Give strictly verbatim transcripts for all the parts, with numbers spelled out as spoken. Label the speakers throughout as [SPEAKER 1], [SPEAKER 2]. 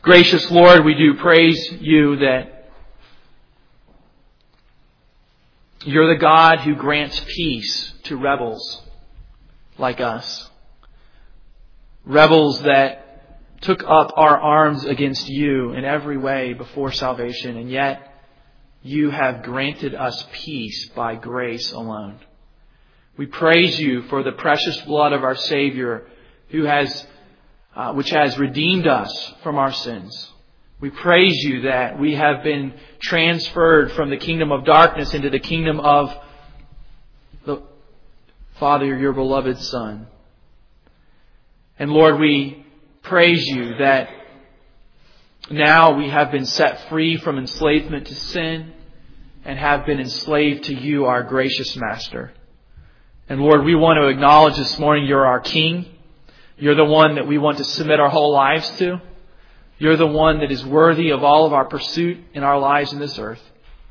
[SPEAKER 1] Gracious Lord, we do praise you that you're the God who grants peace to rebels like us. Rebels that took up our arms against you in every way before salvation, and yet you have granted us peace by grace alone. We praise you for the precious blood of our Savior, who has, uh, which has redeemed us from our sins. We praise you that we have been transferred from the kingdom of darkness into the kingdom of the Father, your beloved Son. And Lord, we praise you that now we have been set free from enslavement to sin and have been enslaved to you, our gracious Master. And Lord, we want to acknowledge this morning you're our King. You're the one that we want to submit our whole lives to. You're the one that is worthy of all of our pursuit in our lives in this earth.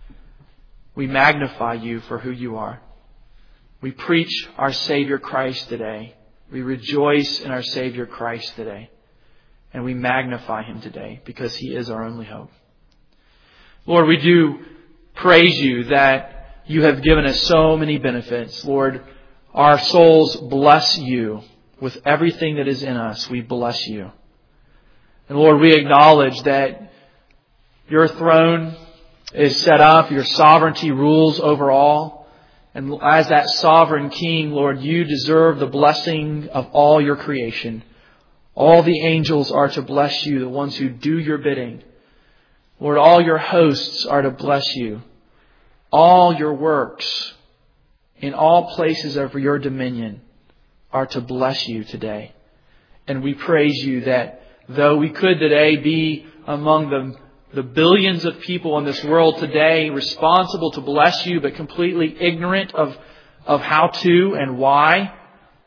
[SPEAKER 1] We magnify you for who you are. We preach our Savior Christ today. We rejoice in our Savior Christ today. And we magnify Him today because He is our only hope. Lord, we do praise you that you have given us so many benefits. Lord, our souls bless you with everything that is in us. We bless you. And Lord, we acknowledge that your throne is set up. Your sovereignty rules over all. And as that sovereign King, Lord, you deserve the blessing of all your creation. All the angels are to bless you, the ones who do your bidding. Lord, all your hosts are to bless you. All your works in all places of your dominion are to bless you today. And we praise you that though we could today be among the, the billions of people in this world today responsible to bless you, but completely ignorant of, of how to and why,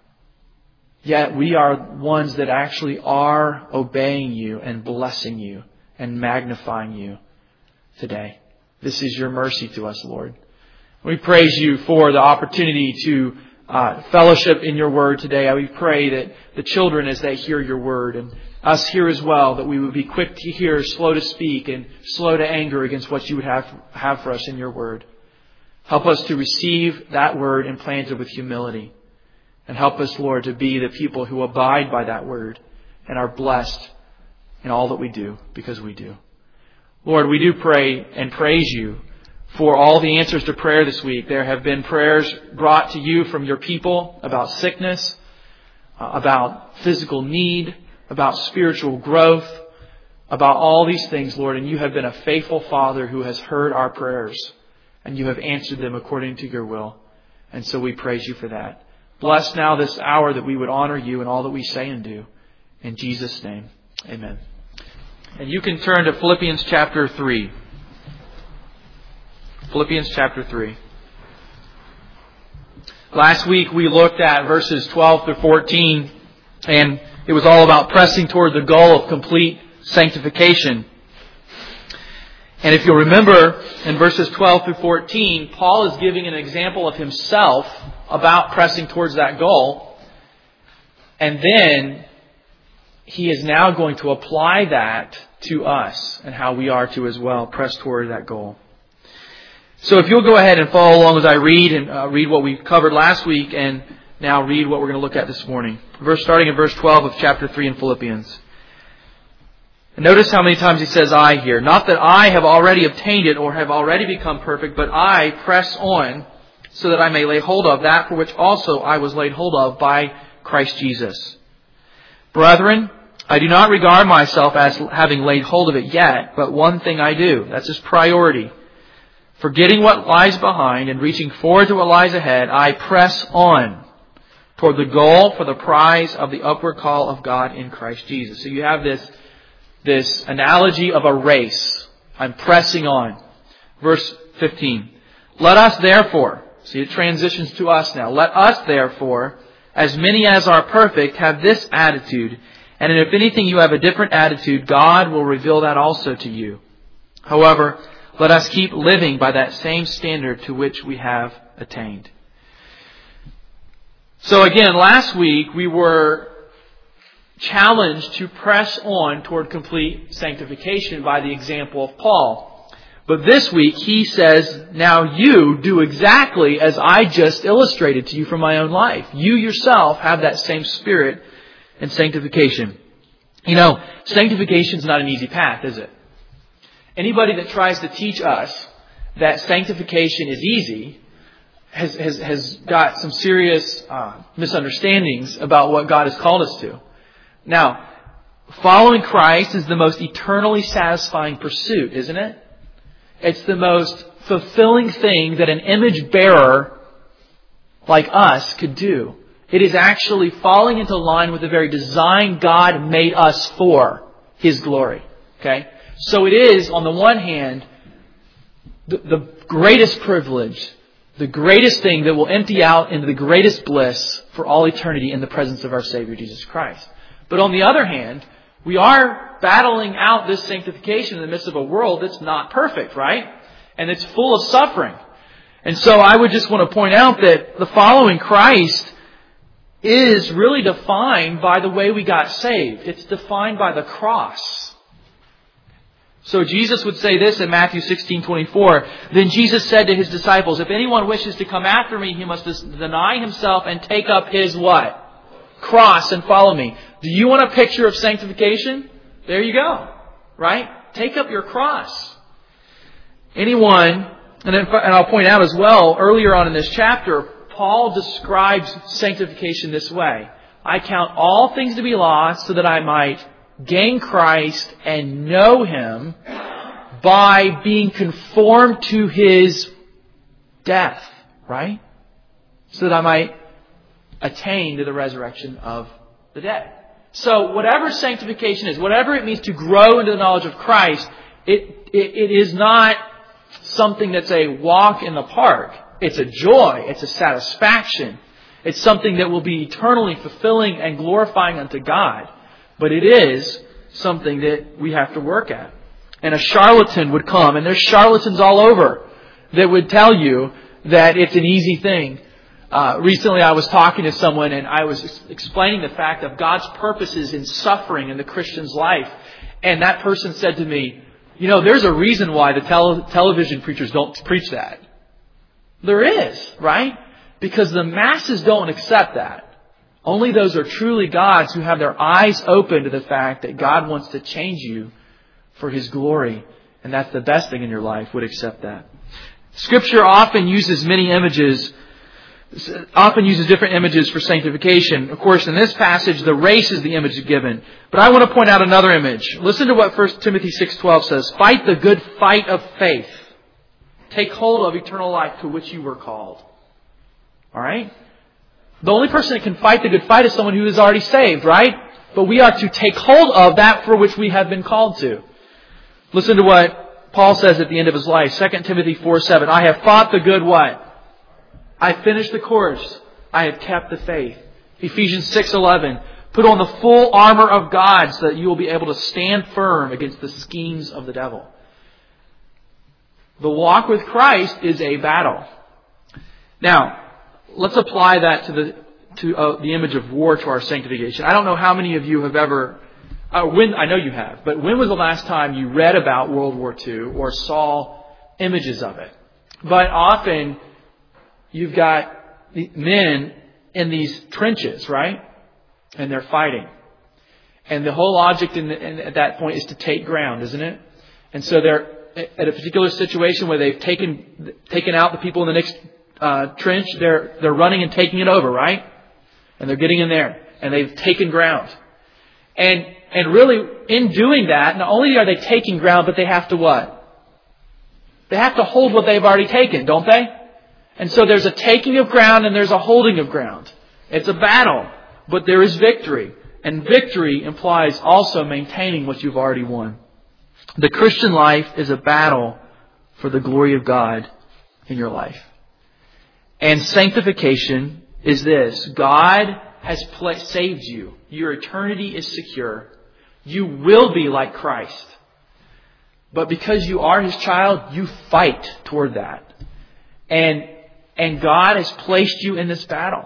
[SPEAKER 1] yet we are ones that actually are obeying you and blessing you and magnifying you today. This is your mercy to us, Lord. We praise you for the opportunity to uh, fellowship in your word today. We pray that the children, as they hear your word, and us here as well, that we would be quick to hear, slow to speak, and slow to anger against what you would have, have for us in your word. Help us to receive that word implanted with humility. And help us, Lord, to be the people who abide by that word and are blessed in all that we do, because we do. Lord, we do pray and praise you for all the answers to prayer this week. There have been prayers brought to you from your people about sickness, uh, about physical need, about spiritual growth, about all these things, Lord. And you have been a faithful Father who has heard our prayers, and you have answered them according to your will. And so we praise you for that. Bless now this hour that we would honor you in all that we say and do. In Jesus' name, amen. And you can turn to Philippians chapter three. Philippians chapter three. Last week we looked at verses twelve through fourteen, and it was all about pressing toward the goal of complete sanctification. And if you'll remember, in verses twelve through fourteen, Paul is giving an example of himself about pressing towards that goal. And then he is now going to apply that to us and how we are to as well press toward that goal. So if you'll go ahead and follow along as I read and uh, read what we covered last week and now read what we're going to look at this morning. Verse starting in verse twelve of chapter three in Philippians. And notice how many times he says I here. Not that I have already obtained it or have already become perfect, but I press on so that I may lay hold of that for which also I was laid hold of by Christ Jesus. Brethren, I do not regard myself as having laid hold of it yet, but one thing I do. That's his priority. Forgetting what lies behind and reaching forward to what lies ahead, I press on toward the goal for the prize of the upward call of God in Christ Jesus. So you have this, this analogy of a race. I'm pressing on. Verse fifteen. Let us therefore, see it transitions to us now. Let us therefore, as many as are perfect, have this attitude. And if anything you have a different attitude, God will reveal that also to you. However, let us keep living by that same standard to which we have attained. So again, last week we were challenged to press on toward complete sanctification by the example of Paul. But this week he says, now you do exactly as I just illustrated to you from my own life. You yourself have that same spirit in sanctification. You know, sanctification is not an easy path, is it? Anybody that tries to teach us that sanctification is easy has, has, has got some serious uh, misunderstandings about what God has called us to. Now, following Christ is the most eternally satisfying pursuit, isn't it? It's the most fulfilling thing that an image bearer like us could do. It is actually falling into line with the very design God made us for, His glory. Okay? So it is, on the one hand, the, the greatest privilege, the greatest thing that will empty out into the greatest bliss for all eternity in the presence of our Savior, Jesus Christ. But on the other hand, we are battling out this sanctification in the midst of a world that's not perfect, right? And it's full of suffering. And so I would just want to point out that the following Christ is really defined by the way we got saved. It's defined by the cross. So Jesus would say this in Matthew sixteen twenty-four. Then Jesus said to His disciples, if anyone wishes to come after me, he must deny himself and take up his what? Cross and follow me. Do you want a picture of sanctification? There you go. Right? Take up your cross. Anyone, and, and I'll point out as well, earlier on in this chapter, Paul describes sanctification this way. I count all things to be lost so that I might gain Christ and know Him by being conformed to His death. Right? So that I might attain to the resurrection of the dead. So whatever sanctification is, whatever it means to grow into the knowledge of Christ, it, it, it is not something that's a walk in the park. It's a joy. It's a satisfaction. It's something that will be eternally fulfilling and glorifying unto God. But it is something that we have to work at. And a charlatan would come, and there's charlatans all over that would tell you that it's an easy thing. Uh, recently I was talking to someone and I was ex- explaining the fact of God's purposes in suffering in the Christian's life. And that person said to me, you know, there's a reason why the tele- television preachers don't preach that. There is, right? Because the masses don't accept that. Only those are truly God's who have their eyes open to the fact that God wants to change you for His glory. And that's the best thing in your life, would accept that. Scripture often uses many images often uses different images for sanctification. Of course, in this passage, the race is the image given. But I want to point out another image. Listen to what First Timothy six twelve says. Fight the good fight of faith. Take hold of eternal life to which you were called. All right? The only person that can fight the good fight is someone who is already saved, right? But we are to take hold of that for which we have been called to. Listen to what Paul says at the end of his life. Second Timothy four seven. I have fought the good what? I finished the course. I have kept the faith. Ephesians six eleven. Put on the full armor of God so that you will be able to stand firm against the schemes of the devil. The walk with Christ is a battle. Now, let's apply that to the to uh, the image of war to our sanctification. I don't know how many of you have ever, uh, when I know you have, but when was the last time you read about World War Two or saw images of it? But often you've got men in these trenches, right? And they're fighting. And the whole object in the, in, at that point is to take ground, isn't it? And so they're at a particular situation where they've taken taken out the people in the next uh, trench. They're they're running and taking it over, right? And they're getting in there and they've taken ground. And and really, in doing that, not only are they taking ground, but they have to what? They have to hold what they've already taken, don't they? And so there's a taking of ground and there's a holding of ground. It's a battle, but there is victory. And victory implies also maintaining what you've already won. The Christian life is a battle for the glory of God in your life. And sanctification is this. God has pla- saved you. Your eternity is secure. You will be like Christ. But because you are His child, you fight toward that. And And God has placed you in this battle.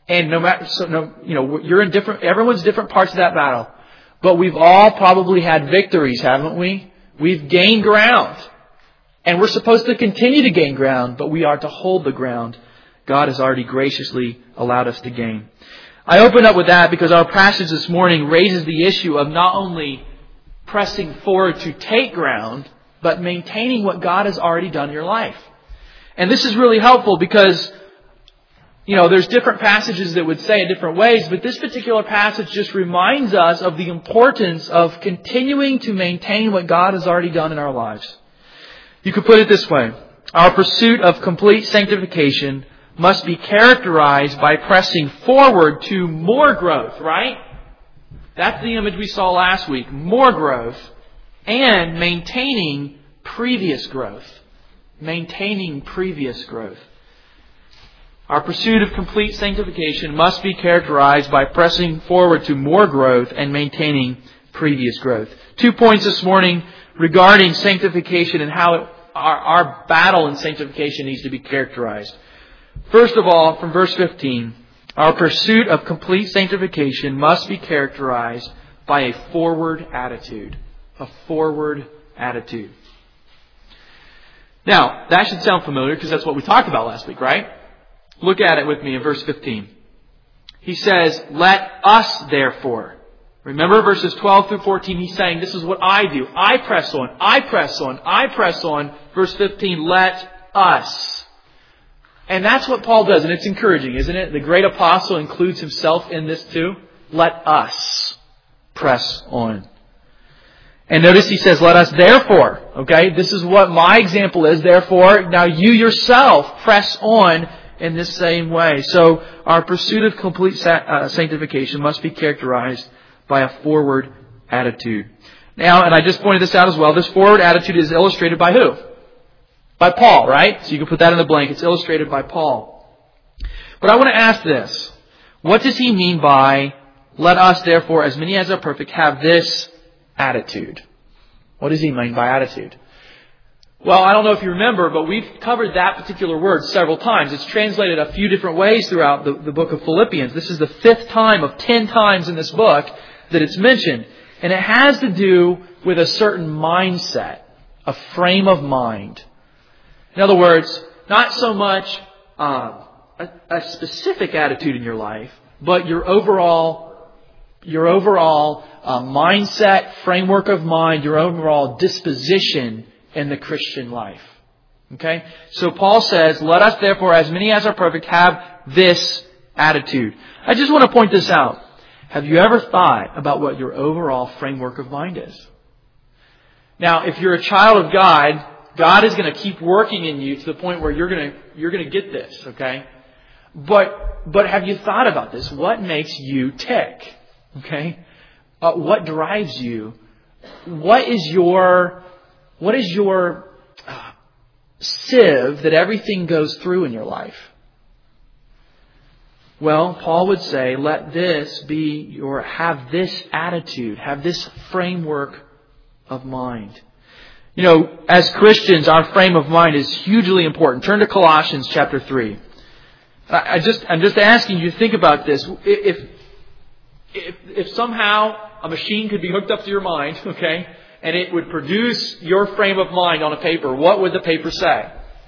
[SPEAKER 1] And no matter, so no, you know, you're in different, everyone's different parts of that battle. But we've all probably had victories, haven't we? We've gained ground. And we're supposed to continue to gain ground, but we are to hold the ground God has already graciously allowed us to gain. I open up with that because our passage this morning raises the issue of not only pressing forward to take ground, but maintaining what God has already done in your life. And this is really helpful because, you know, there's different passages that would say in different ways, but this particular passage just reminds us of the importance of continuing to maintain what God has already done in our lives. You could put it this way. Our pursuit of complete sanctification must be characterized by pressing forward to more growth, right? That's the image we saw last week. More growth and maintaining previous growth. Maintaining previous growth. Our pursuit of complete sanctification must be characterized by pressing forward to more growth and maintaining previous growth. Two points this morning regarding sanctification and how it, our, our battle in sanctification needs to be characterized. First of all, from verse fifteen, our pursuit of complete sanctification must be characterized by a forward attitude. A forward attitude. Now, that should sound familiar because that's what we talked about last week, right? Look at it with me in verse fifteen. He says, let us therefore. Remember verses twelve through fourteen, he's saying, this is what I do. I press on, I press on, I press on. Verse fifteen, let us. And that's what Paul does, and it's encouraging, isn't it? The great apostle includes himself in this too. Let us press on. And notice he says, let us therefore. Okay, this is what my example is. Therefore, now you yourself press on in this same way. So our pursuit of complete sanctification must be characterized by a forward attitude. Now, and I just pointed this out as well, this forward attitude is illustrated by who? By Paul, right? So you can put that in the blank. It's illustrated by Paul. But I want to ask this. What does he mean by, let us therefore, as many as are perfect, have this attitude? What does he mean by attitude? Well, I don't know if you remember, but we've covered that particular word several times. It's translated a few different ways throughout the, the book of Philippians. This is the fifth time of ten times in this book that it's mentioned. And it has to do with a certain mindset, a frame of mind. In other words, not so much uh, a, a specific attitude in your life, but your overall, your overall uh, mindset, framework of mind, your overall disposition in the Christian life. Okay? So Paul says, let us therefore, as many as are perfect, have this attitude. I just want to point this out. Have you ever thought about what your overall framework of mind is? Now, if you're a child of God, God is going to keep working in you to the point where you're going to, you're going to get this, okay? But, but have you thought about this? What makes you tick? Okay? Uh, what drives you? What is your, what is your uh, sieve that everything goes through in your life? Well, Paul would say, let this be your, have this attitude, have this framework of mind. You know, as Christians, our frame of mind is hugely important. Turn to Colossians chapter three. I just, I'm just asking you to think about this. If, if, if somehow a machine could be hooked up to your mind, okay, and it would produce your frame of mind on a paper, what would the paper say?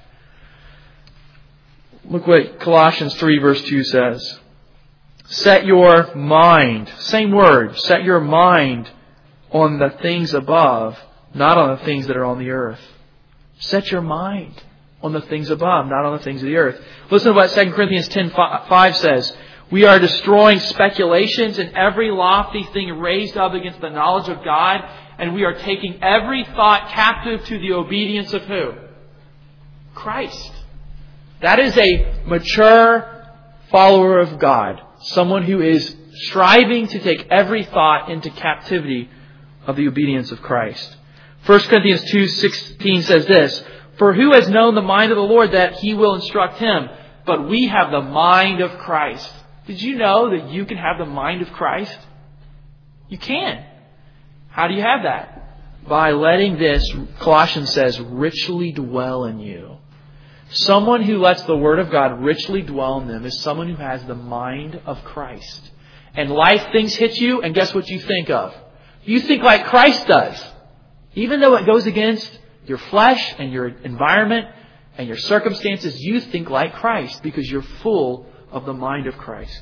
[SPEAKER 1] Look what Colossians three verse two says. Set your mind, same word, set your mind on the things above, not on the things that are on the earth. Set your mind on the things above, not on the things of the earth. Listen to what Second Corinthians ten five says. We are destroying speculations and every lofty thing raised up against the knowledge of God, and we are taking every thought captive to the obedience of who? Christ. That is a mature follower of God. Someone who is striving to take every thought into captivity of the obedience of Christ. First Corinthians two sixteen says this, for who has known the mind of the Lord that He will instruct him? But we have the mind of Christ. Did you know that you can have the mind of Christ? You can. How do you have that? By letting this, Colossians says, richly dwell in you. Someone who lets the Word of God richly dwell in them is someone who has the mind of Christ. And life things hit you, and guess what you think of? You think like Christ does. Even though it goes against your flesh and your environment and your circumstances, you think like Christ because you're full of the mind of Christ.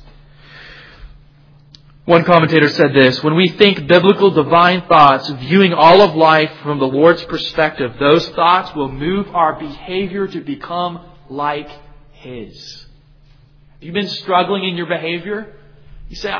[SPEAKER 1] One commentator said this: when we think biblical divine thoughts, viewing all of life from the Lord's perspective, those thoughts will move our behavior to become like His. You've been struggling in your behavior? You say,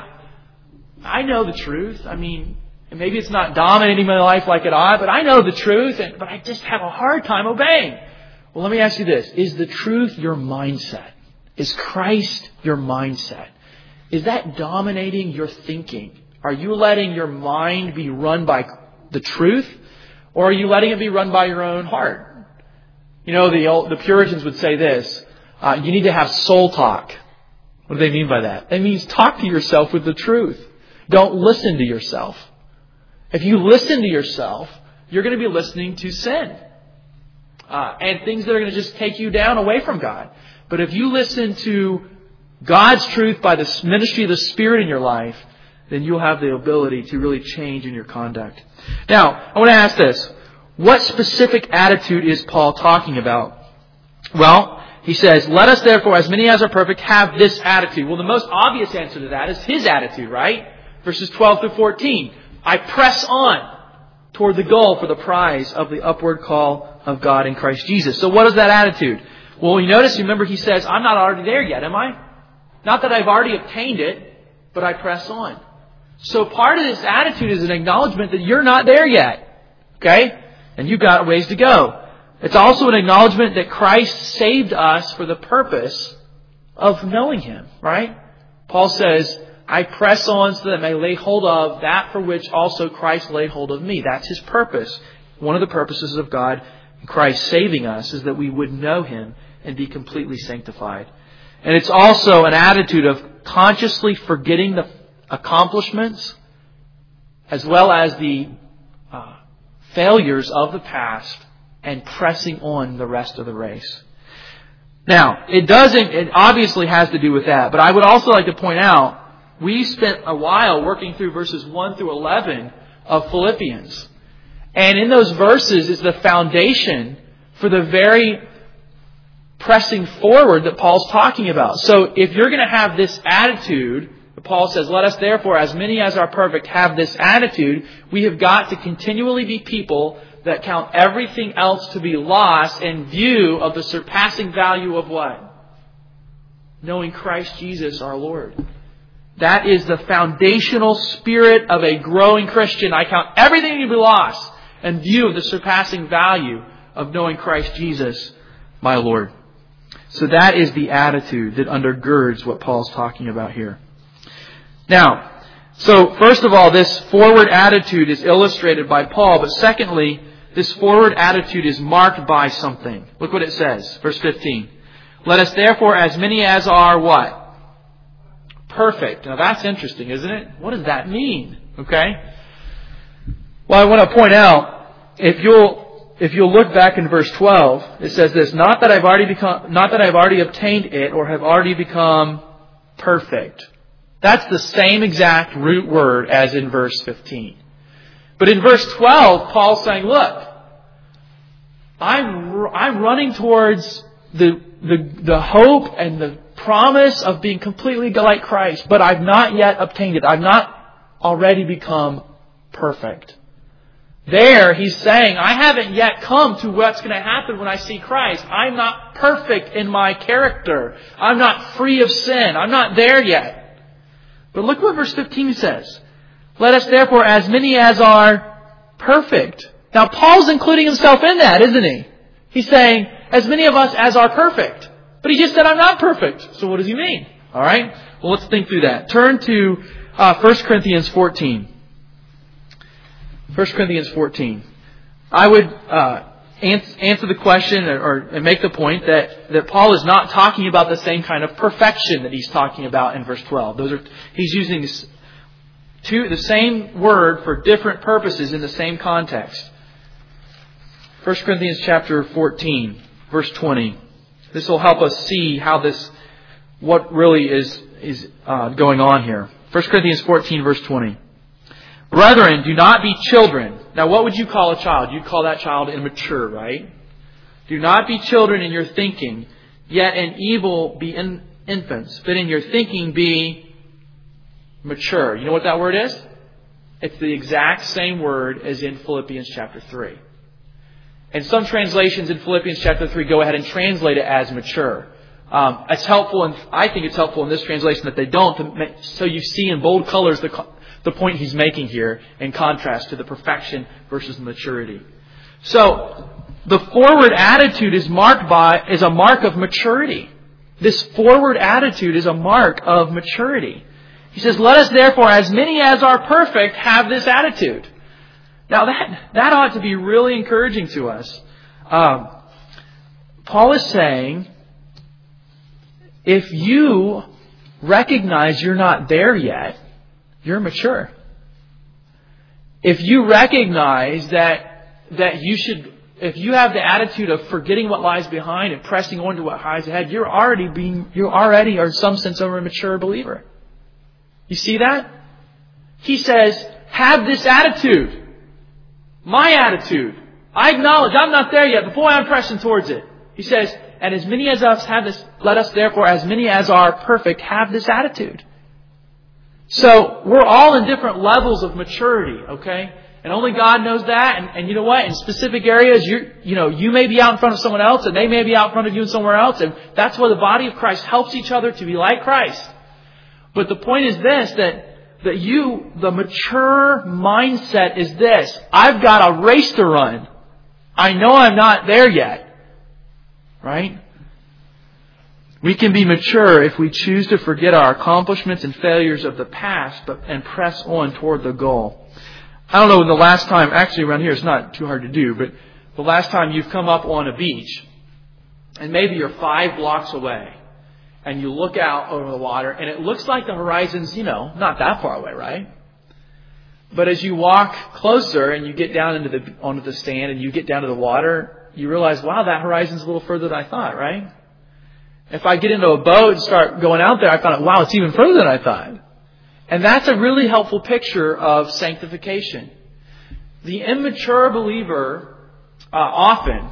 [SPEAKER 1] I know the truth. I mean, maybe it's not dominating my life like it ought, but I know the truth, and, but I just have a hard time obeying. Well, let me ask you this. Is the truth your mindset? Is Christ your mindset? Is that dominating your thinking? Are you letting your mind be run by the truth? Or are you letting it be run by your own heart? You know, the old, the Puritans would say this. Uh, you need to have soul talk. What do they mean by that? It means talk to yourself with the truth. Don't listen to yourself. If you listen to yourself, you're going to be listening to sin. Uh, and things that are going to just take you down away from God. But if you listen to God's truth by the ministry of the Spirit in your life, then you'll have the ability to really change in your conduct. Now, I want to ask this. What specific attitude is Paul talking about? Well, he says, let us therefore, as many as are perfect, have this attitude. Well, the most obvious answer to that is his attitude, right? Verses twelve through fourteen. I press on toward the goal for the prize of the upward call of God in Christ Jesus. So what is that attitude? Well, you notice, remember, he says, I'm not already there yet, am I? Not that I've already obtained it, but I press on. So part of this attitude is an acknowledgement that you're not there yet. Okay? And you've got a ways to go. It's also an acknowledgement that Christ saved us for the purpose of knowing Him. Right? Paul says, I press on so that I may lay hold of that for which also Christ laid hold of me. That's His purpose. One of the purposes of God, Christ saving us, is that we would know Him and be completely sanctified. And it's also an attitude of consciously forgetting the accomplishments as well as the uh, failures of the past and pressing on the rest of the race. Now, it doesn't, it obviously has to do with that, but I would also like to point out, we spent a while working through verses one through eleven of Philippians. And in those verses is the foundation for the very pressing forward that Paul's talking about. So if you're going to have this attitude, Paul says, let us therefore, as many as are perfect, have this attitude. We have got to continually be people that count everything else to be lost in view of the surpassing value of what? Knowing Christ Jesus our Lord. That is the foundational spirit of a growing Christian. I count everything to be lost in view of the surpassing value of knowing Christ Jesus my Lord. So that is the attitude that undergirds what Paul's talking about here. Now, so first of all, this forward attitude is illustrated by Paul. But secondly, this forward attitude is marked by something. Look what it says. Verse fifteen. Let us therefore, as many as are what? Perfect. Now that's interesting, isn't it? What does that mean? Okay. Well, I want to point out, if you'll If you'll look back in verse twelve, it says this, not that I've already become, not that I've already obtained it or have already become perfect. That's the same exact root word as in verse fifteen. But in verse twelve, Paul's saying, look, I'm, I'm running towards the, the, the hope and the promise of being completely like Christ, but I've not yet obtained it. I've not already become perfect. There, he's saying, I haven't yet come to what's going to happen when I see Christ. I'm not perfect in my character. I'm not free of sin. I'm not there yet. But look what verse fifteen says. Let us therefore, as many as are perfect. Now, Paul's including himself in that, isn't he? He's saying, as many of us as are perfect. But he just said, I'm not perfect. So what does he mean? All right. Well, let's think through that. Turn to uh, First Corinthians fourteen. First Corinthians fourteen. I would uh, answer the question or, or make the point that, that Paul is not talking about the same kind of perfection that he's talking about in verse twelve. Those are he's using two, the same word for different purposes in the same context. First Corinthians chapter fourteen, verse twenty. This will help us see how this, what really is, is uh, going on here. First Corinthians fourteen, verse twenty. Brethren, do not be children. Now, what would you call a child? You'd call that child immature, right? Do not be children in your thinking, yet in evil be in infants, but in your thinking be mature. You know what that word is? It's the exact same word as in Philippians chapter three. And some translations in Philippians chapter three go ahead and translate it as mature. Um, it's helpful, and I think it's helpful in this translation that they don't, so you see in bold colors the, the point he's making here in contrast to the perfection versus maturity. So, the forward attitude is marked by, is a mark of maturity. This forward attitude is a mark of maturity. He says, let us therefore, as many as are perfect, have this attitude. Now that, that ought to be really encouraging to us. Um, Paul is saying, if you recognize you're not there yet, you're mature. If you recognize that, that you should, if you have the attitude of forgetting what lies behind and pressing on to what lies ahead, you're already being, you already are in some sense a mature believer. You see that? He says, have this attitude. My attitude. I acknowledge I'm not there yet, but boy, I'm pressing towards it. He says, and as many as us have this, let us therefore, as many as are perfect, have this attitude. So, we're all in different levels of maturity, okay? And only God knows that. And, and you know what? In specific areas, you you know, you may be out in front of someone else, and they may be out in front of you and somewhere else. And that's where the body of Christ helps each other to be like Christ. But the point is this, that that you, the mature mindset is this. I've got a race to run. I know I'm not there yet. Right? We can be mature if we choose to forget our accomplishments and failures of the past but and press on toward the goal. I don't know when the last time, actually around here it's not too hard to do, but the last time you've come up on a beach and maybe you're five blocks away and you look out over the water and it looks like the horizon's, you know, not that far away, right? But as you walk closer and you get down into the onto the sand and you get down to the water, you realize, wow, that horizon's a little further than I thought, right? If I get into a boat and start going out there, I find, wow, it's even further than I thought. And that's a really helpful picture of sanctification. The immature believer uh, often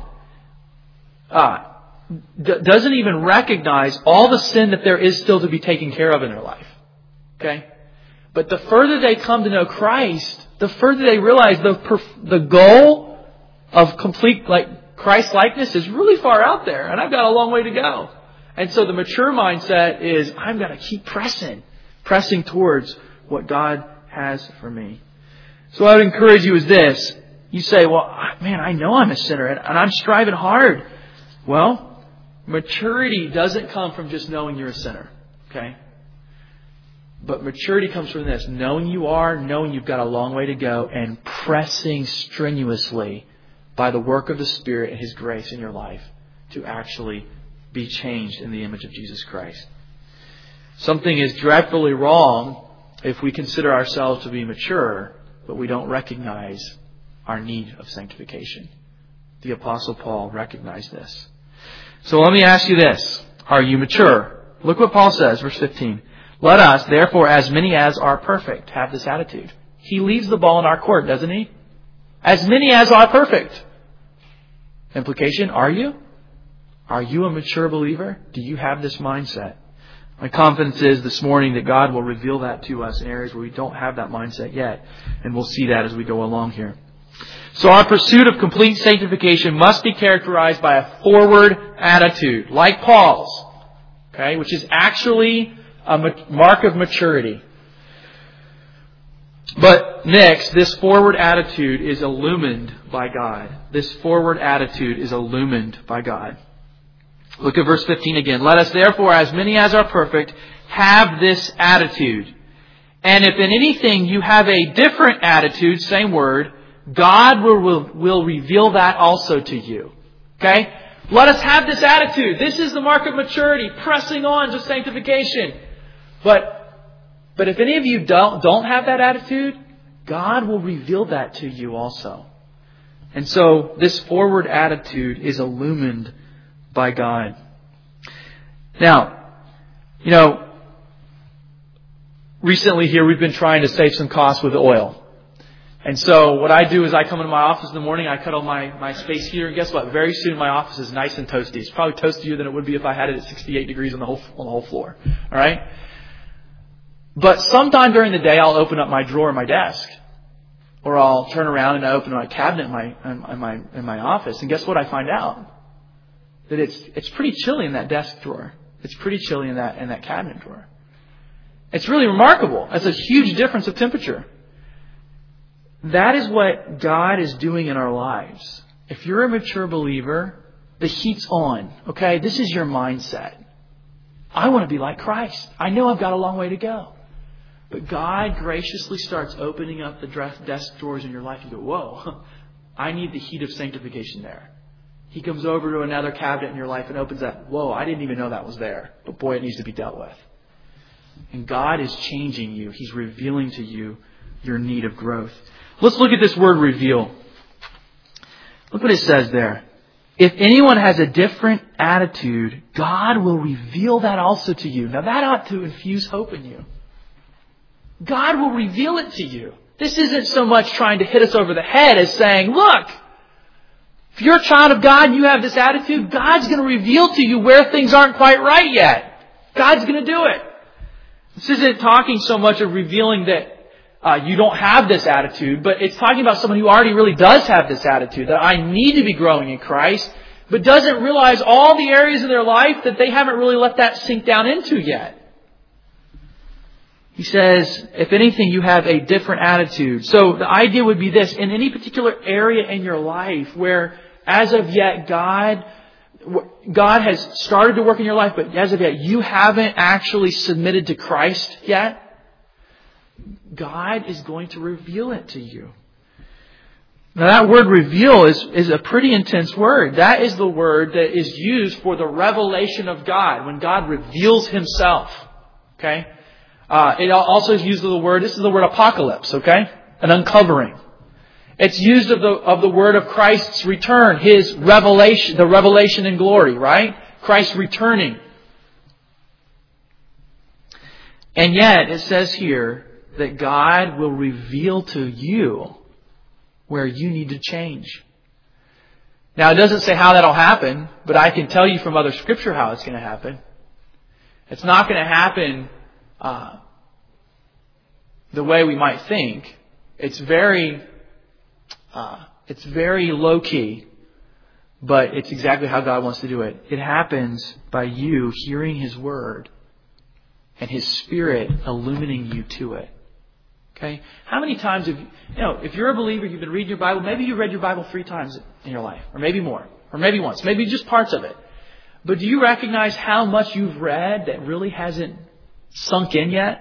[SPEAKER 1] uh, d- doesn't even recognize all the sin that there is still to be taken care of in their life. Okay? But the further they come to know Christ, the further they realize the perf- the goal of complete like Christ-likeness is really far out there, and I've got a long way to go. And so the mature mindset is, I'm going to keep pressing, pressing towards what God has for me. So I would encourage you is this. You say, well, man, I know I'm a sinner and I'm striving hard. Well, maturity doesn't come from just knowing you're a sinner. Okay? But maturity comes from this, knowing you are, knowing you've got a long way to go, and pressing strenuously by the work of the Spirit and His grace in your life to actually be changed in the image of Jesus Christ. Something is dreadfully wrong if we consider ourselves to be mature, but we don't recognize our need of sanctification. The Apostle Paul recognized this. So let me ask you this. Are you mature? Look what Paul says, verse fifteen. Let us, therefore, as many as are perfect, have this attitude. He leaves the ball in our court, doesn't he? As many as are perfect. Implication, are you? Are you a mature believer? Do you have this mindset? My confidence is this morning that God will reveal that to us in areas where we don't have that mindset yet. And we'll see that as we go along here. So our pursuit of complete sanctification must be characterized by a forward attitude, like Paul's, okay, which is actually a mark of maturity. But next, this forward attitude is illumined by God. This forward attitude is illumined by God. Look at verse fifteen again. Let us therefore, as many as are perfect, have this attitude. And if in anything you have a different attitude, same word, God will, will, will reveal that also to you. Okay? Let us have this attitude. This is the mark of maturity, pressing on to sanctification. But, but if any of you don't, don't have that attitude, God will reveal that to you also. And so this forward attitude is illumined by God. Now, you know, recently here we've been trying to save some costs with oil. And so what I do is I come into my office in the morning, I cut on my, my space heater, and guess what? Very soon my office is nice and toasty. It's probably toastier than it would be if I had it at sixty-eight degrees on the whole on the whole floor. All right? But sometime during the day I'll open up my drawer in my desk. Or I'll turn around and I open my cabinet in my in my in my office, and guess what I find out? That it's it's pretty chilly in that desk drawer. It's pretty chilly in that in that cabinet drawer. It's really remarkable. That's a huge difference of temperature. That is what God is doing in our lives. If you're a mature believer, the heat's on. Okay? This is your mindset. I want to be like Christ. I know I've got a long way to go. But God graciously starts opening up the desk drawers in your life. You go, whoa, I need the heat of sanctification there. He comes over to another cabinet in your life and opens that. Whoa, I didn't even know that was there. But boy, it needs to be dealt with. And God is changing you. He's revealing to you your need of growth. Let's look at this word reveal. Look what it says there. If anyone has a different attitude, God will reveal that also to you. Now that ought to infuse hope in you. God will reveal it to you. This isn't so much trying to hit us over the head as saying, look, if you're a child of God and you have this attitude, God's going to reveal to you where things aren't quite right yet. God's going to do it. This isn't talking so much of revealing that Uh, you don't have this attitude, but it's talking about someone who already really does have this attitude, that I need to be growing in Christ, but doesn't realize all the areas in their life that they haven't really let that sink down into yet. He says, if anything, you have a different attitude. So the idea would be this: in any particular area in your life where as of yet God, God has started to work in your life, but as of yet you haven't actually submitted to Christ yet, God is going to reveal it to you. Now that word reveal is, is a pretty intense word. That is the word that is used for the revelation of God, when God reveals Himself. Okay? Uh, it also is used of the word, this is the word apocalypse, okay? An uncovering. It's used of the, of the word of Christ's return, His revelation, the revelation in glory, right? Christ returning. And yet, it says here that God will reveal to you where you need to change. Now, it doesn't say how that'll happen, but I can tell you from other scripture how it's going to happen. It's not going to happen uh, the way we might think. It's very, uh, it's very low key, but it's exactly how God wants to do it. It happens by you hearing His word and His Spirit illuminating you to it. Okay? How many times have you, you know, if you're a believer, you've been reading your Bible, maybe you read your Bible three times in your life, or maybe more, or maybe once, maybe just parts of it. But do you recognize how much you've read that really hasn't sunk in yet?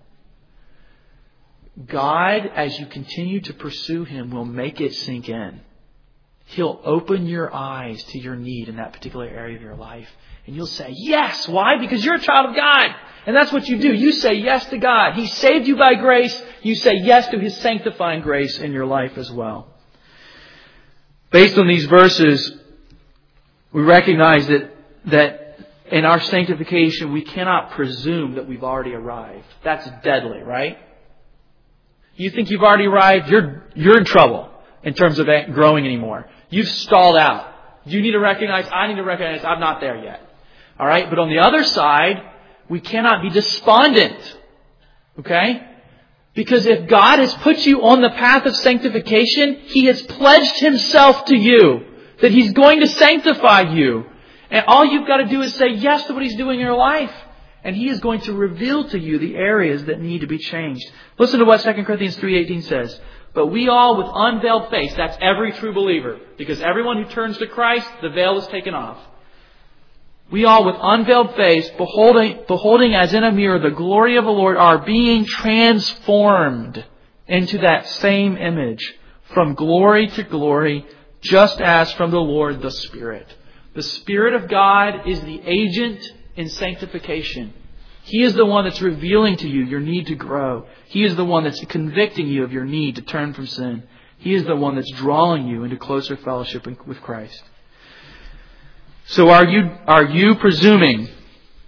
[SPEAKER 1] God, as you continue to pursue Him, will make it sink in. He'll open your eyes to your need in that particular area of your life. And you'll say, yes. Why? Because you're a child of God. And that's what you do. You say yes to God. He saved you by grace. You say yes to His sanctifying grace in your life as well. Based on these verses, we recognize that, that in our sanctification, we cannot presume that we've already arrived. That's deadly, right? You think you've already arrived, you're, you're in trouble in terms of growing anymore. You've stalled out. You need to recognize, I need to recognize I'm not there yet. All right? But on the other side, we cannot be despondent. Okay? Because if God has put you on the path of sanctification, He has pledged Himself to you that He's going to sanctify you. And all you've got to do is say yes to what He's doing in your life. And He is going to reveal to you the areas that need to be changed. Listen to what Second Corinthians three eighteen says. But we all with unveiled face, that's every true believer, because everyone who turns to Christ, the veil is taken off. We all with unveiled face, beholding, beholding as in a mirror the glory of the Lord, are being transformed into that same image from glory to glory, just as from the Lord the Spirit. The Spirit of God is the agent in sanctification. He is the one that's revealing to you your need to grow. He is the one that's convicting you of your need to turn from sin. He is the one that's drawing you into closer fellowship with Christ. So are you, are you presuming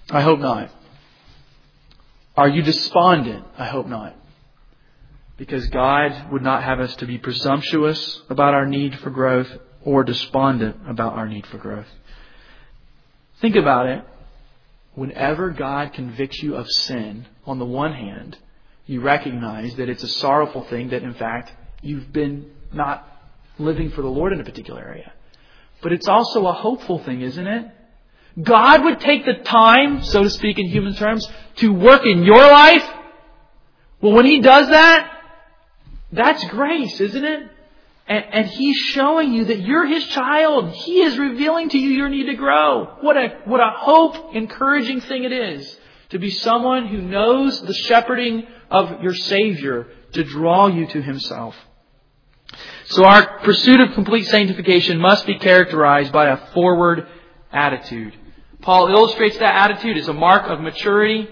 [SPEAKER 1] I hope not. Are you despondent? I hope not. Because God would not have us to be presumptuous about our need for growth or despondent about our need for growth. Think about it. Whenever God convicts you of sin, on the one hand, you recognize that it's a sorrowful thing that, in fact, you've been not living for the Lord in a particular area. But it's also a hopeful thing, isn't it? God would take the time, so to speak in human terms, to work in your life. Well, when He does that, that's grace, isn't it? And, and He's showing you that you're His child. He is revealing to you your need to grow. What a, what a hope, encouraging thing it is to be someone who knows the shepherding of your Savior to draw you to Himself. So our pursuit of complete sanctification must be characterized by a forward attitude. Paul illustrates that attitude as a mark of maturity.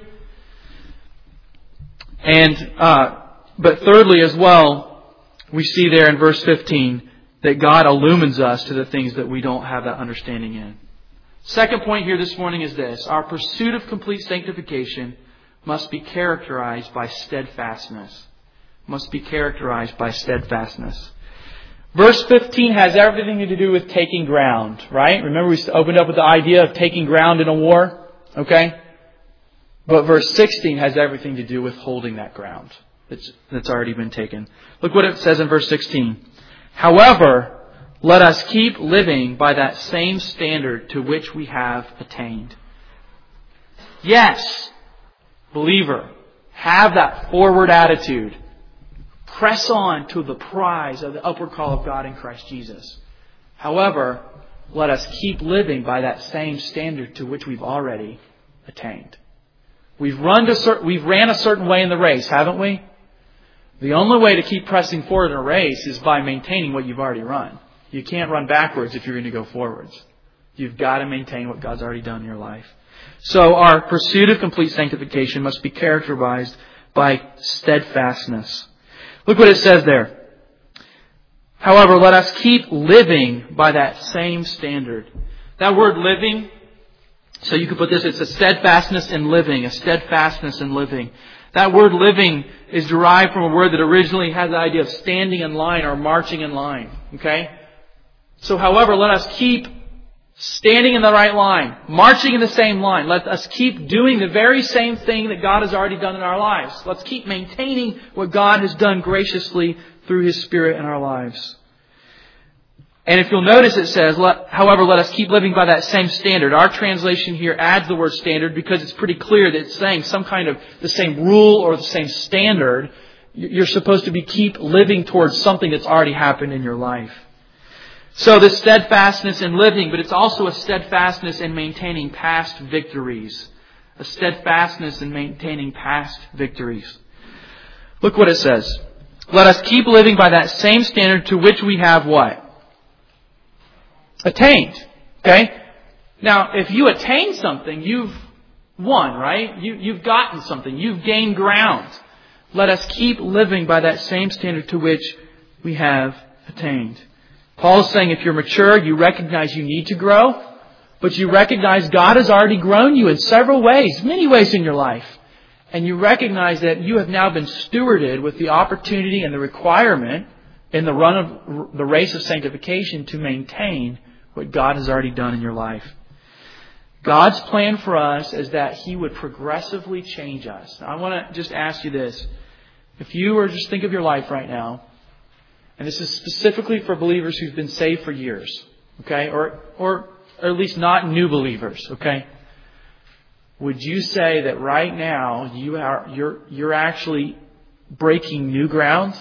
[SPEAKER 1] And, uh, but thirdly as well, we see there in verse fifteen that God illumines us to the things that we don't have that understanding in. Second point here this morning is this. Our pursuit of complete sanctification must be characterized by steadfastness. Must be characterized by steadfastness. Verse fifteen has everything to do with taking ground, right? Remember we opened up with the idea of taking ground in a war, okay? But verse sixteen has everything to do with holding that ground that's, that's already been taken. Look what it says in verse sixteen. However, let us keep living by that same standard to which we have attained. Yes, believer, have that forward attitude. Press on to the prize of the upward call of God in Christ Jesus. However, let us keep living by that same standard to which we've already attained. We've run to cer- we've ran a certain way in the race, haven't we? The only way to keep pressing forward in a race is by maintaining what you've already run. You can't run backwards if you're going to go forwards. You've got to maintain what God's already done in your life. So our pursuit of complete sanctification must be characterized by steadfastness. Look what it says there. However, let us keep living by that same standard. That word living, so you could put this, it's a steadfastness in living, a steadfastness in living. That word living is derived from a word that originally had the idea of standing in line or marching in line. Okay? So however, let us keep standing in the right line, marching in the same line. Let us keep doing the very same thing that God has already done in our lives. Let's keep maintaining what God has done graciously through His Spirit in our lives. And if you'll notice it says, let, however, let us keep living by that same standard. Our translation here adds the word standard because it's pretty clear that it's saying some kind of the same rule or the same standard. You're supposed to be keep living towards something that's already happened in your life. So this steadfastness in living, but it's also a steadfastness in maintaining past victories. A steadfastness in maintaining past victories. Look what it says. Let us keep living by that same standard to which we have what? Attained. Okay? Now, if you attain something, you've won, right? You, you've gotten something. You've gained ground. Let us keep living by that same standard to which we have attained. Paul's saying if you're mature, you recognize you need to grow, but you recognize God has already grown you in several ways, many ways in your life. And you recognize that you have now been stewarded with the opportunity and the requirement in the run of the race of sanctification to maintain what God has already done in your life. God's plan for us is that He would progressively change us. Now, I want to just ask you this. If you were just think of your life right now, and this is specifically for believers who've been saved for years, okay? Or, or, or at least not new believers, okay? Would you say that right now you are, you're, you're actually breaking new ground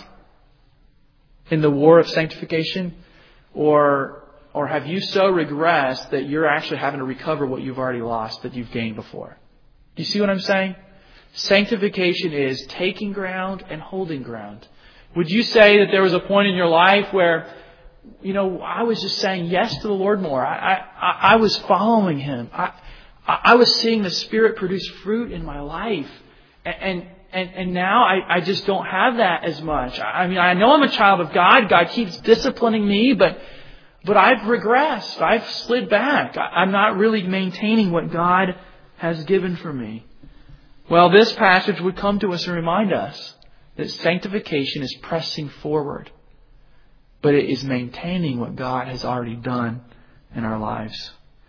[SPEAKER 1] in the war of sanctification? Or, or have you so regressed that you're actually having to recover what you've already lost that you've gained before? Do you see what I'm saying? Sanctification is taking ground and holding ground. Would you say that there was a point in your life where, you know, I was just saying yes to the Lord more. I I, I was following Him. I I was seeing the Spirit produce fruit in my life. And and, and now I, I just don't have that as much. I mean, I know I'm a child of God. God keeps disciplining me, but but I've regressed. I've slid back. I'm not really maintaining what God has given for me. Well, this passage would come to us and remind us that sanctification is pressing forward, but it is maintaining what God has already done in our lives.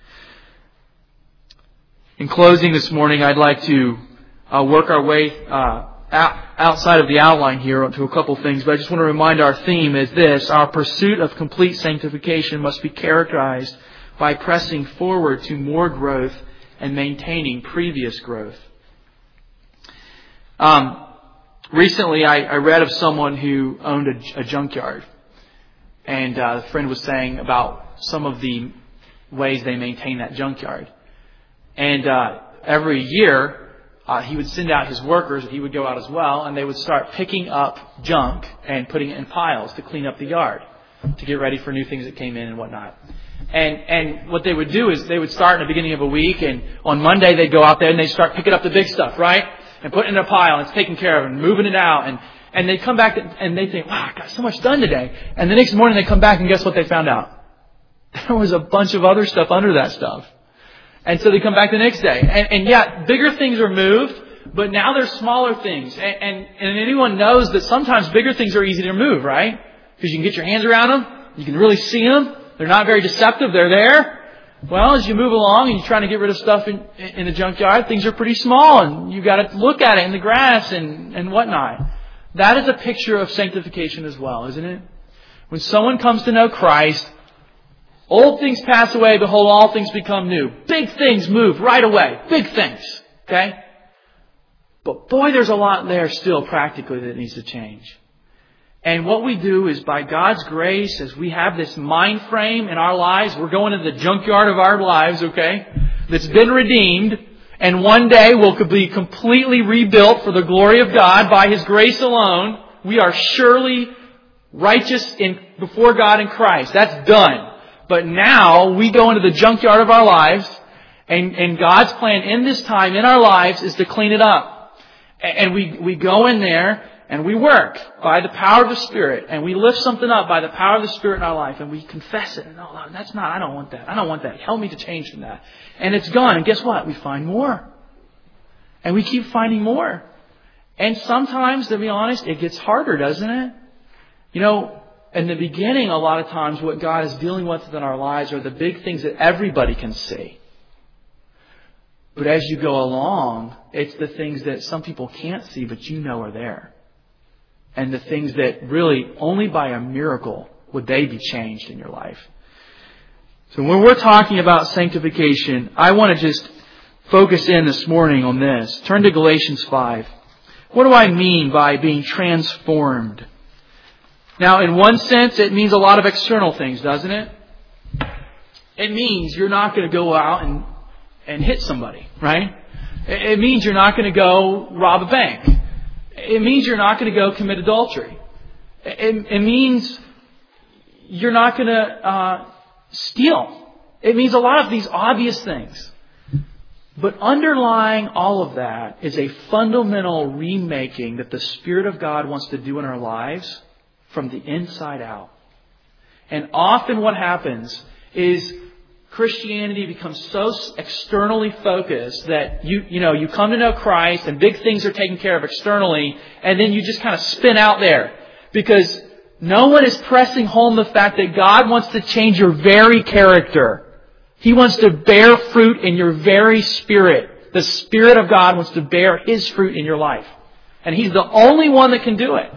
[SPEAKER 1] In closing this morning, I'd like to uh, work our way uh, out, outside of the outline here to a couple things, but I just want to remind our theme is this: our pursuit of complete sanctification must be characterized by pressing forward to more growth and maintaining previous growth. Um, recently, I, I read of someone who owned a, a junkyard, and uh, a friend was saying about some of the ways they maintain that junkyard. And uh, every year, uh, he would send out his workers, and he would go out as well, and they would start picking up junk and putting it in piles to clean up the yard, to get ready for new things that came in and whatnot. And and what they would do is they would start in the beginning of a week, and on Monday they'd go out there and they'd start picking up the big stuff, right? And putting it in a pile, and it's taken care of, and moving it out. And, and they'd come back and they'd think, wow, I got so much done today. And the next morning they come back, and guess what they found out? There was a bunch of other stuff under that stuff. And so they come back the next day. And, and yeah, bigger things are moved, but now there's smaller things. And, and, and anyone knows that sometimes bigger things are easy to move, right? Because you can get your hands around them. You can really see them. They're not very deceptive. They're there. Well, as you move along and you're trying to get rid of stuff in, in the junkyard, things are pretty small, and you've got to look at it in the grass and, and whatnot. That is a picture of sanctification as well, isn't it? When someone comes to know Christ, old things pass away, behold, all things become new. Big things move right away. Big things. Okay? But boy, there's a lot there still practically that needs to change. And what we do is, by God's grace, as we have this mind frame in our lives, we're going to the junkyard of our lives, okay, that's been redeemed, and one day will be completely rebuilt for the glory of God by His grace alone. We are surely righteous in before God in Christ. That's done. But now we go into the junkyard of our lives, and, and God's plan in this time in our lives is to clean it up. And we, we go in there, and we work by the power of the Spirit, and we lift something up by the power of the Spirit in our life, and we confess it. No, that's not, I don't want that. I don't want that. Help me to change from that. And it's gone. And guess what? We find more. And we keep finding more. And sometimes, to be honest, it gets harder, doesn't it? You know, in the beginning, a lot of times, what God is dealing with in our lives are the big things that everybody can see. But as you go along, it's the things that some people can't see, but you know are there. And the things that really only by a miracle would they be changed in your life. So when we're talking about sanctification, I want to just focus in this morning on this. Turn to Galatians five. What do I mean by being transformed? Now, in one sense, it means a lot of external things, doesn't it? It means you're not going to go out and, and hit somebody, right? It means you're not going to go rob a bank. It means you're not going to go commit adultery. It, it means you're not going to uh, steal. It means a lot of these obvious things. But underlying all of that is a fundamental remaking that the Spirit of God wants to do in our lives from the inside out. And often what happens is Christianity becomes so externally focused that you you know you come to know Christ and big things are taken care of externally, and then you just kind of spin out there because no one is pressing home the fact that God wants to change your very character. He wants to bear fruit in your very spirit. The Spirit of God wants to bear His fruit in your life. And He's the only one that can do it.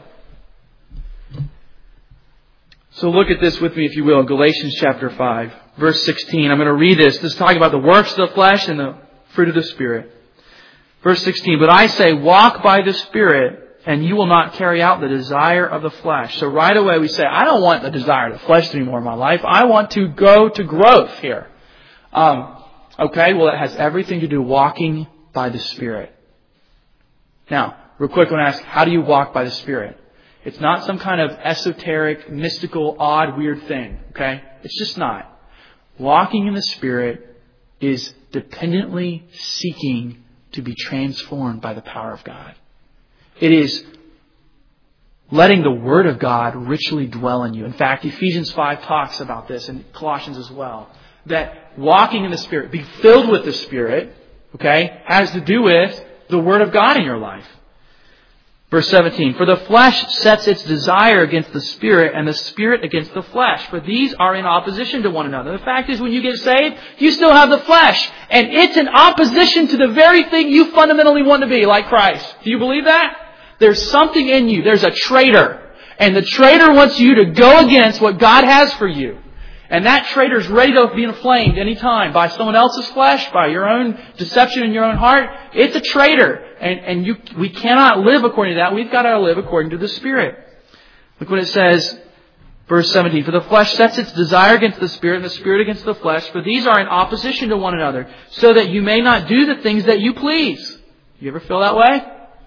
[SPEAKER 1] So look at this with me, if you will, Galatians chapter five, verse sixteen. I'm going to read this. This is talking about the works of the flesh and the fruit of the Spirit. Verse sixteen, but I say, walk by the Spirit, and you will not carry out the desire of the flesh. So right away we say, I don't want the desire of the flesh anymore in my life. I want to go to growth here. Um, okay, well, it has everything to do walking by the Spirit. Now, real quick, I want to ask, how do you walk by the Spirit? It's not some kind of esoteric, mystical, odd, weird thing. Okay? It's just not. Walking in the Spirit is dependently seeking to be transformed by the power of God. It is letting the Word of God richly dwell in you. In fact, Ephesians five talks about this, and Colossians as well. That walking in the Spirit, be filled with the Spirit, Okay? Has to do with the Word of God in your life. Verse seventeen, for the flesh sets its desire against the Spirit, and the Spirit against the flesh. For these are in opposition to one another. The fact is, when you get saved, you still have the flesh. And it's in opposition to the very thing you fundamentally want to be, like Christ. Do you believe that? There's something in you. There's a traitor. And the traitor wants you to go against what God has for you. And that traitor is ready to be inflamed anytime by someone else's flesh, by your own deception in your own heart. It's a traitor. And, and you, we cannot live according to that. We've got to live according to the Spirit. Look what it says, verse seventeen. For the flesh sets its desire against the Spirit, and the Spirit against the flesh. For these are in opposition to one another, so that you may not do the things that you please. You ever feel that way?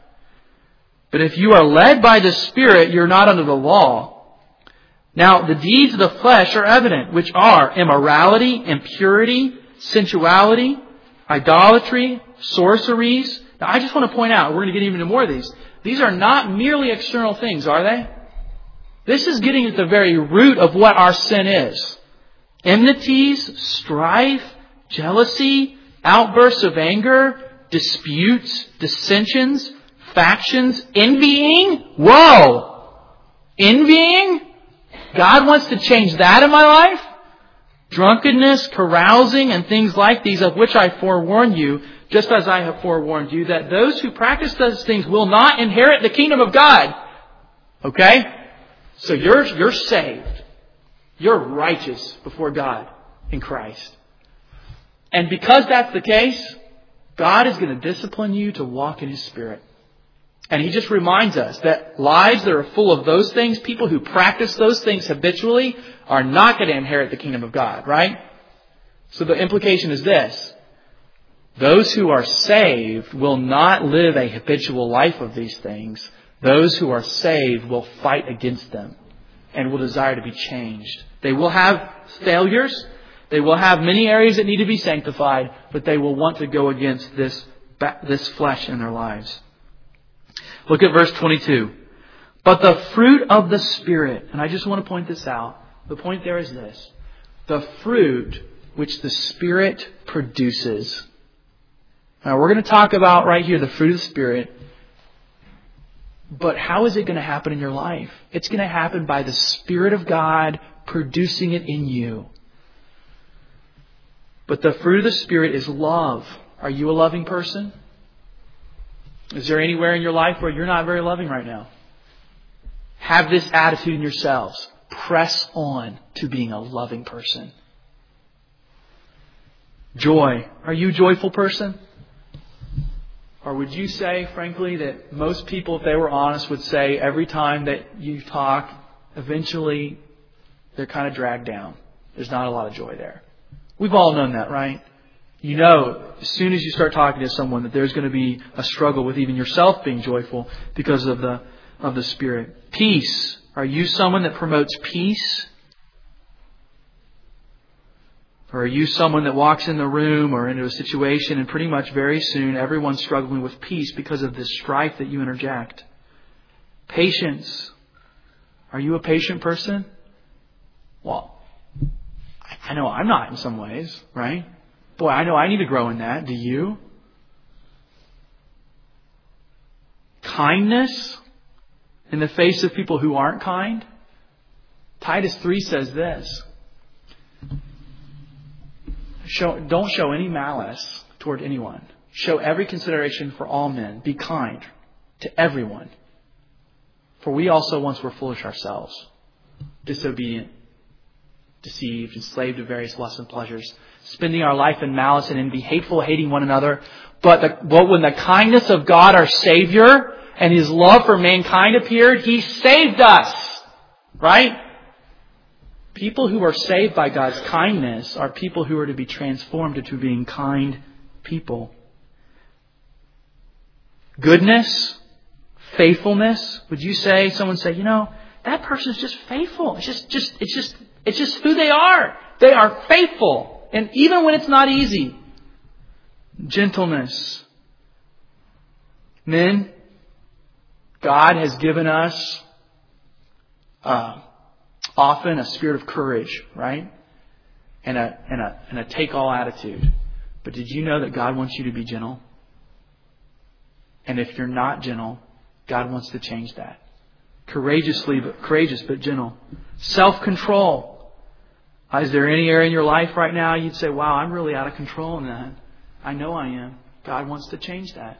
[SPEAKER 1] But if you are led by the Spirit, you're not under the law. Now, the deeds of the flesh are evident, which are immorality, impurity, sensuality, idolatry, sorceries. Now, I just want to point out, we're going to get even into more of these. These are not merely external things, are they? This is getting at the very root of what our sin is. Enmities, strife, jealousy, outbursts of anger, disputes, dissensions, factions, envying. Whoa! Envying? God wants to change that in my life? Drunkenness, carousing, and things like these, of which I forewarn you, just as I have forewarned you, that those who practice those things will not inherit the kingdom of God. Okay? So you're, you're saved. You're righteous before God in Christ. And because that's the case, God is going to discipline you to walk in His Spirit. And He just reminds us that lives that are full of those things, people who practice those things habitually, are not going to inherit the kingdom of God, right? So the implication is this. Those who are saved will not live a habitual life of these things. Those who are saved will fight against them and will desire to be changed. They will have failures. They will have many areas that need to be sanctified, but they will want to go against this, this flesh in their lives. Look at verse twenty-two. But the fruit of the Spirit, and I just want to point this out. The point there is this. The fruit which the Spirit produces. Now we're going to talk about right here the fruit of the Spirit. But how is it going to happen in your life? It's going to happen by the Spirit of God producing it in you. But the fruit of the Spirit is love. Are you a loving person? Is there anywhere in your life where you're not very loving right now? Have this attitude in yourselves. Press on to being a loving person. Joy. Are you a joyful person? Or would you say, frankly, that most people, if they were honest, would say every time that you talk, eventually they're kind of dragged down. There's not a lot of joy there. We've all known that, right? You know, as soon as you start talking to someone, that there's going to be a struggle with even yourself being joyful because of the of the Spirit. Peace. Are you someone that promotes peace? Or are you someone that walks in the room or into a situation and pretty much very soon everyone's struggling with peace because of this strife that you interject? Patience. Are you a patient person? Well, I know I'm not in some ways, right? Boy, I know I need to grow in that. Do you? Kindness in the face of people who aren't kind. Titus three says this. Show, don't show any malice toward anyone. Show every consideration for all men. Be kind to everyone. For we also once were foolish ourselves, disobedient, deceived, enslaved to various lusts and pleasures, spending our life in malice and envy, hateful, hating one another. But, the, but when the kindness of God, our Savior, and His love for mankind appeared, He saved us. Right? People who are saved by God's kindness are people who are to be transformed into being kind people. Goodness, faithfulness. Would you say, someone say, you know, that person's just faithful. It's just, just, it's just, it's just who they are. They are faithful. And even when it's not easy. Gentleness. Men, God has given us uh, often a spirit of courage, right? And a and a and a take-all attitude. But did you know that God wants you to be gentle? And if you're not gentle, God wants to change that. Courageously, but courageous, but gentle. Self-control. Is there any area in your life right now you'd say, wow, I'm really out of control in that? I know I am. God wants to change that.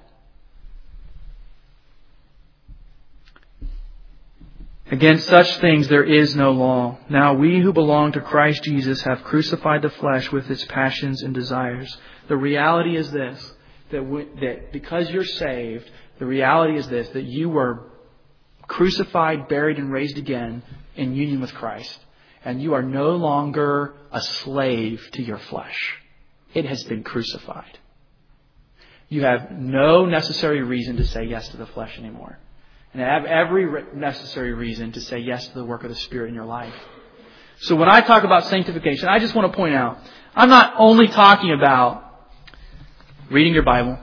[SPEAKER 1] Against such things there is no law. Now we who belong to Christ Jesus have crucified the flesh with its passions and desires. The reality is this, that, we, that because you're saved, the reality is this, that you were crucified, buried, and raised again in union with Christ. And you are no longer a slave to your flesh. It has been crucified. You have no necessary reason to say yes to the flesh anymore. And have every necessary reason to say yes to the work of the Spirit in your life. So when I talk about sanctification, I just want to point out, I'm not only talking about reading your Bible,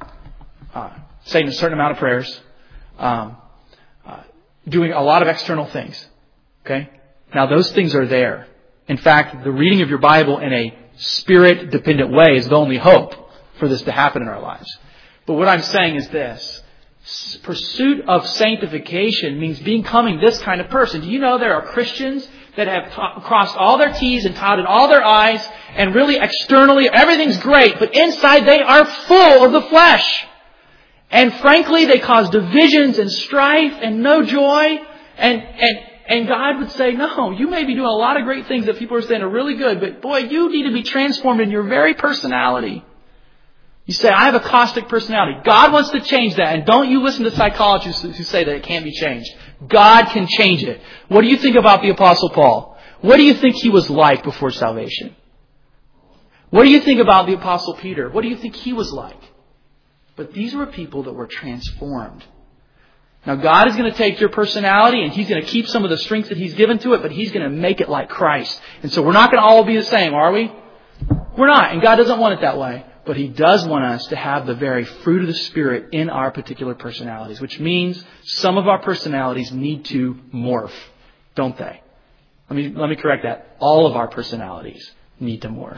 [SPEAKER 1] uh, saying a certain amount of prayers, um, uh, doing a lot of external things. Okay? Now those things are there. In fact, the reading of your Bible in a Spirit-dependent way is the only hope for this to happen in our lives. But what I'm saying is this. Pursuit of sanctification means becoming this kind of person. Do you know there are Christians that have t- crossed all their T's and dotted all their I's, and really externally everything's great, but inside they are full of the flesh. And frankly, they cause divisions and strife and no joy. And, and, and God would say, no, you may be doing a lot of great things that people are saying are really good, but boy, you need to be transformed in your very personality. You say, I have a caustic personality. God wants to change that. And don't you listen to psychologists who say that it can't be changed. God can change it. What do you think about the Apostle Paul? What do you think he was like before salvation? What do you think about the Apostle Peter? What do you think he was like? But these were people that were transformed. Now God is going to take your personality and He's going to keep some of the strength that He's given to it, but He's going to make it like Christ. And so we're not going to all be the same, are we? We're not. And God doesn't want it that way. But He does want us to have the very fruit of the Spirit in our particular personalities, which means some of our personalities need to morph, don't they? Let me, let me correct that. All of our personalities need to morph.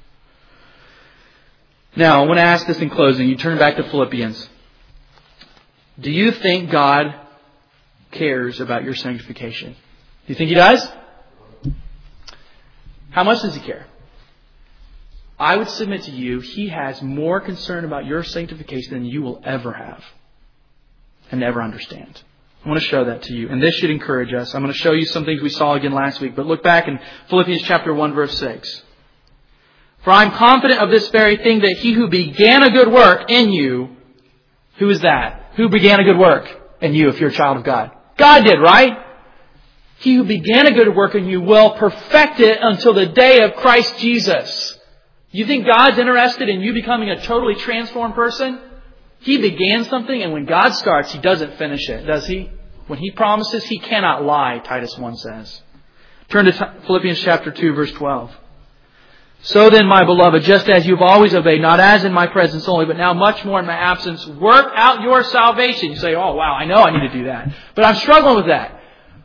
[SPEAKER 1] Now, I want to ask this in closing. You turn back to Philippians. Do you think God cares about your sanctification? Do you think He does? How much does He care? I would submit to you, He has more concern about your sanctification than you will ever have and ever understand. I want to show that to you. And this should encourage us. I'm going to show you some things we saw again last week. But look back in Philippians chapter one, verse six. For I'm confident of this very thing, that He who began a good work in you, who is that? Who began a good work in you if you're a child of God? God did, right? He who began a good work in you will perfect it until the day of Christ Jesus. You think God's interested in you becoming a totally transformed person? He began something, and when God starts, He doesn't finish it, does He? When He promises, He cannot lie, Titus one says. Turn to Philippians chapter two, verse twelve. So then, my beloved, just as you've always obeyed, not as in my presence only, but now much more in my absence, work out your salvation. You say, oh wow, I know I need to do that. But I'm struggling with that.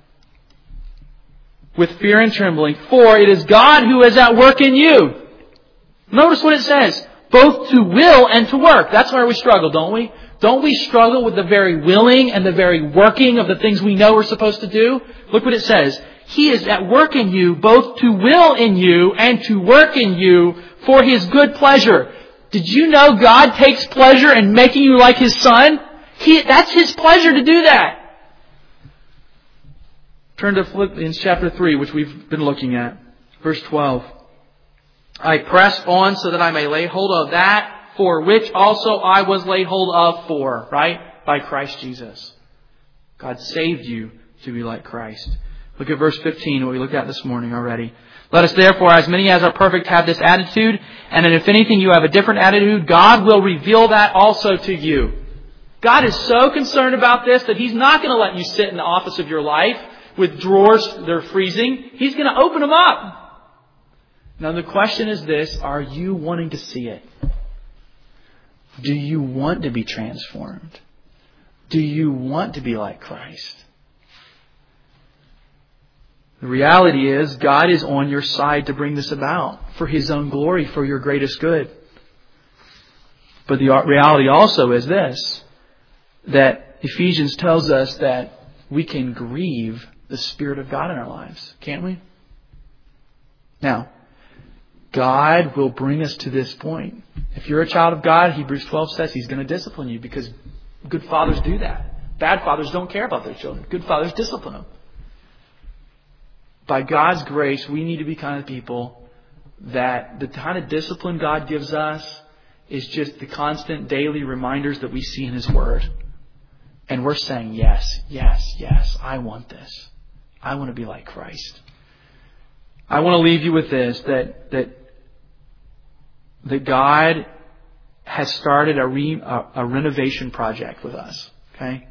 [SPEAKER 1] With fear and trembling, for it is God who is at work in you. Notice what it says. Both to will and to work. That's where we struggle, don't we? Don't we struggle with the very willing and the very working of the things we know we're supposed to do? Look what it says. He is at work in you, both to will in you and to work in you for His good pleasure. Did you know God takes pleasure in making you like His Son? He, that's His pleasure to do that. Turn to Philippians chapter three, which we've been looking at. Verse twelve. I press on so that I may lay hold of that for which also I was laid hold of for, right? By Christ Jesus. God saved you to be like Christ. Look at verse fifteen, what we looked at this morning already. Let us therefore, as many as are perfect, have this attitude. And if anything you have a different attitude, God will reveal that also to you. God is so concerned about this that He's not going to let you sit in the office of your life with drawers that are freezing. He's going to open them up. Now the question is this, are you wanting to see it? Do you want to be transformed? Do you want to be like Christ? The reality is God is on your side to bring this about for His own glory, for your greatest good. But the reality also is this, that Ephesians tells us that we can grieve the Spirit of God in our lives, can't we? Now, God will bring us to this point. If you're a child of God, Hebrews twelve says He's going to discipline you because good fathers do that. Bad fathers don't care about their children. Good fathers discipline them. By God's grace, we need to be kind of people that the kind of discipline God gives us is just the constant daily reminders that we see in His Word. And we're saying, yes, yes, yes, I want this. I want to be like Christ. I want to leave you with this, that that, that God has started a, re, a, a renovation project with us. Okay?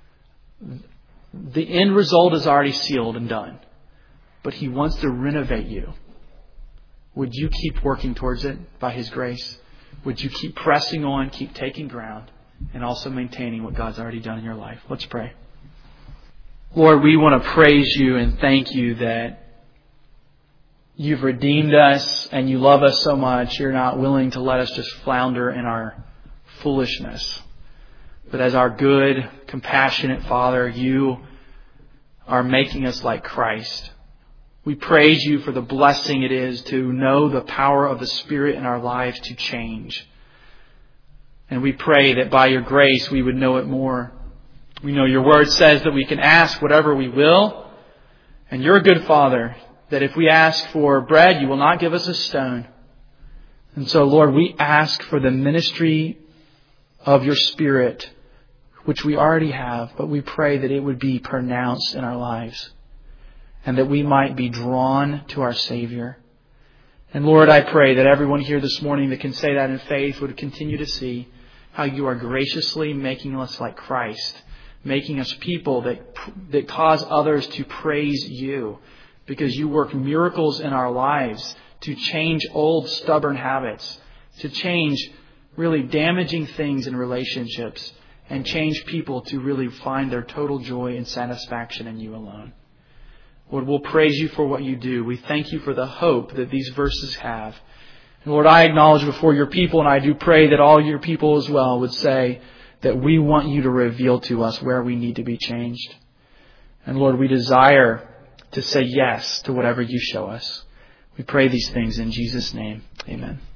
[SPEAKER 1] The end result is already sealed and done. But He wants to renovate you. Would you keep working towards it by His grace? Would you keep pressing on, keep taking ground, and also maintaining what God's already done in your life? Let's pray. Lord, we want to praise You and thank You that You've redeemed us and You love us so much. You're not willing to let us just flounder in our foolishness. But as our good, compassionate Father, You are making us like Christ. We praise You for the blessing it is to know the power of the Spirit in our lives to change. And we pray that by Your grace we would know it more. We know Your Word says that we can ask whatever we will. And You're a good Father, that if we ask for bread, You will not give us a stone. And so, Lord, we ask for the ministry of Your Spirit, which we already have, but we pray that it would be pronounced in our lives. And that we might be drawn to our Savior. And Lord, I pray that everyone here this morning that can say that in faith would continue to see how You are graciously making us like Christ. Making us people that, that cause others to praise You. Because You work miracles in our lives to change old stubborn habits. To change really damaging things in relationships. And change people to really find their total joy and satisfaction in You alone. Lord, we'll praise You for what You do. We thank You for the hope that these verses have. And Lord, I acknowledge before Your people, and I do pray that all Your people as well would say that we want You to reveal to us where we need to be changed. And Lord, we desire to say yes to whatever You show us. We pray these things in Jesus' name. Amen.